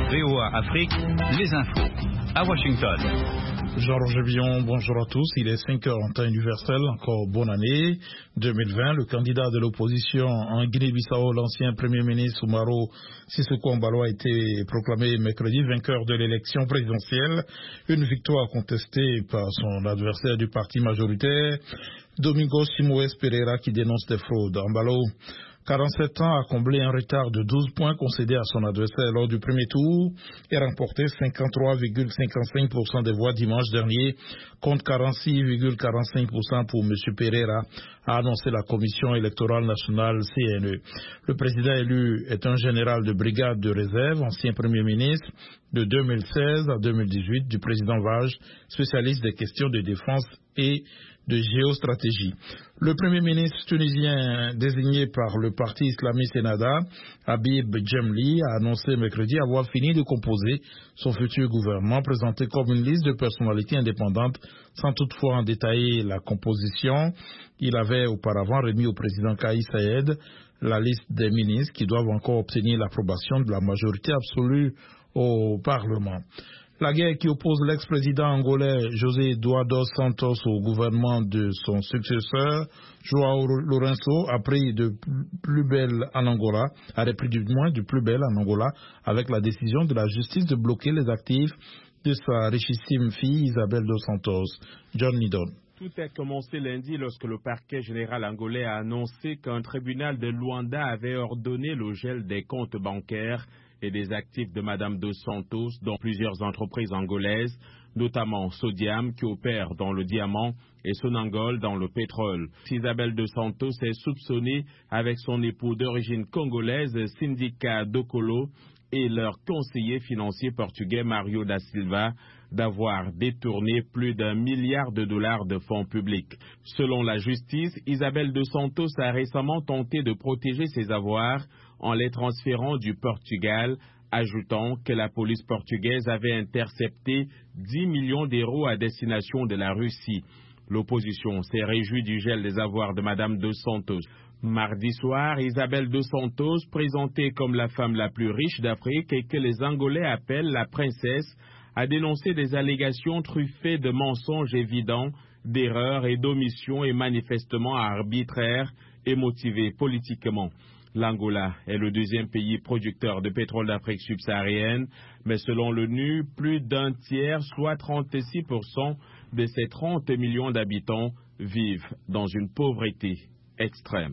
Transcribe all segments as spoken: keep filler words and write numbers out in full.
V O A Afrique, les infos. À Washington. Jean-Roger Villon, bonjour à tous. Il est cinq heures en temps universel. Encore bonne année deux mille vingt. Le candidat de l'opposition en Guinée-Bissau, l'ancien Premier ministre Umaro Sissoco Embaló, a été proclamé mercredi vainqueur de l'élection présidentielle. Une victoire contestée par son adversaire du parti majoritaire, Domingos Simoes Pereira, qui dénonce des fraudes. Embaló, quarante-sept ans, a comblé un retard de douze points concédé à son adversaire lors du premier tour et remporté cinquante-trois virgule cinquante-cinq pour cent des voix dimanche dernier contre quarante-six virgule quarante-cinq pour cent pour M. Pereira, a annoncé la Commission électorale nationale C N E. Le président élu est un général de brigade de réserve, ancien Premier ministre de deux mille seize à deux mille dix-huit du président Vage, spécialiste des questions de défense et de géostratégie. Le Premier ministre tunisien désigné par le parti islamiste Ennahda, Habib Djemli, a annoncé mercredi avoir fini de composer son futur gouvernement, présenté comme une liste de personnalités indépendantes, sans toutefois en détailler la composition. Il avait auparavant remis au président Kais Saied la liste des ministres qui doivent encore obtenir l'approbation de la majorité absolue au Parlement. La guerre qui oppose l'ex-président angolais José Eduardo Santos au gouvernement de son successeur, João Lourenço, a pris de plus belle en Angola, a repris du moins du plus belle en Angola, avec la décision de la justice de bloquer les actifs de sa richissime fille Isabel dos Santos. John Nidon. Tout a commencé lundi lorsque le parquet général angolais a annoncé qu'un tribunal de Luanda avait ordonné le gel des comptes bancaires et des actifs de Madame dos Santos dans plusieurs entreprises angolaises, notamment Sodiam qui opère dans le diamant et Sonangol dans le pétrole. Isabel dos Santos est soupçonnée avec son époux d'origine congolaise, Syndica Dokolo, et leur conseiller financier portugais Mario da Silva d'avoir détourné plus d'un milliard de dollars de fonds publics. Selon la justice, Isabel dos Santos a récemment tenté de protéger ses avoirs en les transférant du Portugal, ajoutant que la police portugaise avait intercepté dix millions d'euros à destination de la Russie. L'opposition s'est réjouie du gel des avoirs de Madame dos Santos. Mardi soir, Isabel dos Santos, présentée comme la femme la plus riche d'Afrique et que les Angolais appellent la princesse, a dénoncé des allégations truffées de mensonges évidents, d'erreurs et d'omissions et manifestement arbitraires et motivées politiquement. L'Angola est le deuxième pays producteur de pétrole d'Afrique subsaharienne, mais selon l'ONU, plus d'un tiers, soit trente-six pour cent de ses trente millions d'habitants, vivent dans une pauvreté extrême.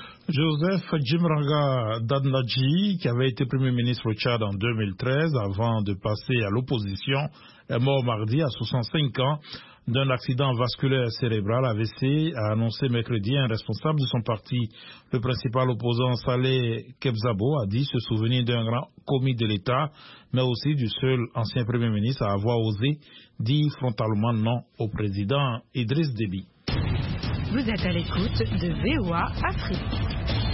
Joseph Djimranga Dadnadji, qui avait été Premier ministre au Tchad en deux mille treize avant de passer à l'opposition, est mort mardi à soixante-cinq ans d'un accident vasculaire cérébral A V C, a annoncé mercredi un responsable de son parti. Le principal opposant Saleh Kebzabo a dit se souvenir d'un grand commis de l'État, mais aussi du seul ancien Premier ministre à avoir osé dire frontalement non au président Idriss Déby. Vous êtes à l'écoute de V O A Afrique.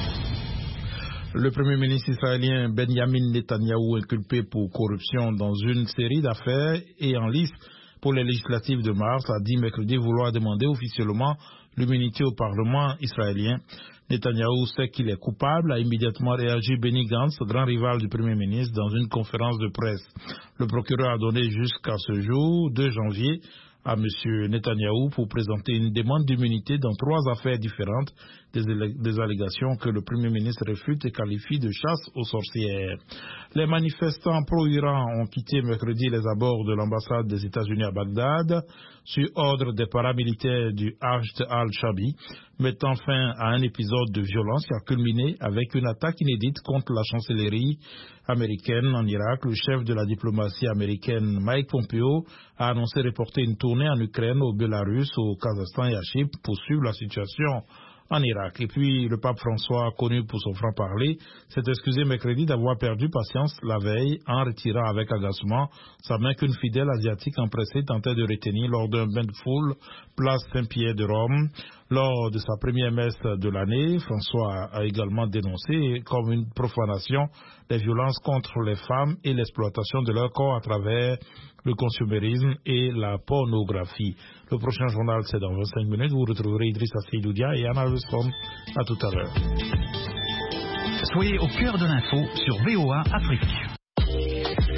Le Premier ministre israélien Benjamin Netanyahou, inculpé pour corruption dans une série d'affaires et en lice pour les législatives de mars, a dit mercredi vouloir demander officiellement l'immunité au Parlement israélien. Netanyahou sait qu'il est coupable, a immédiatement réagi Benny Gantz, grand rival du Premier ministre, dans une conférence de presse. Le procureur a donné jusqu'à ce jour, deux janvier, à M. Netanyahou pour présenter une demande d'immunité dans trois affaires différentes, des, des allégations que le Premier ministre réfute et qualifie de chasse aux sorcières. Les manifestants pro-Iran ont quitté mercredi les abords de l'ambassade des États-Unis à Bagdad sur ordre des paramilitaires du Hashd al-Shabi, mettant fin à un épisode de violence qui a culminé avec une attaque inédite contre la chancellerie américaine en Irak. Le chef de la diplomatie américaine, Mike Pompeo, a annoncé reporter une tournée en Ukraine, au Bélarus, au Kazakhstan et à Chypre pour suivre la situation en Irak. Et puis, le pape François, connu pour son franc-parler, s'est excusé mercredi d'avoir perdu patience la veille en retirant avec agacement sa main qu'une fidèle asiatique empressée tentait de retenir lors d'un bain de foule, place Saint-Pierre de Rome. Lors de sa première messe de l'année, François a également dénoncé comme une profanation les violences contre les femmes et l'exploitation de leur corps à travers le consumérisme et la pornographie. Le prochain journal, c'est dans vingt-cinq minutes. Vous retrouverez Idrissa Seydoudia et Anna Westrom. À tout à l'heure. Soyez au cœur de l'info sur V O A Afrique.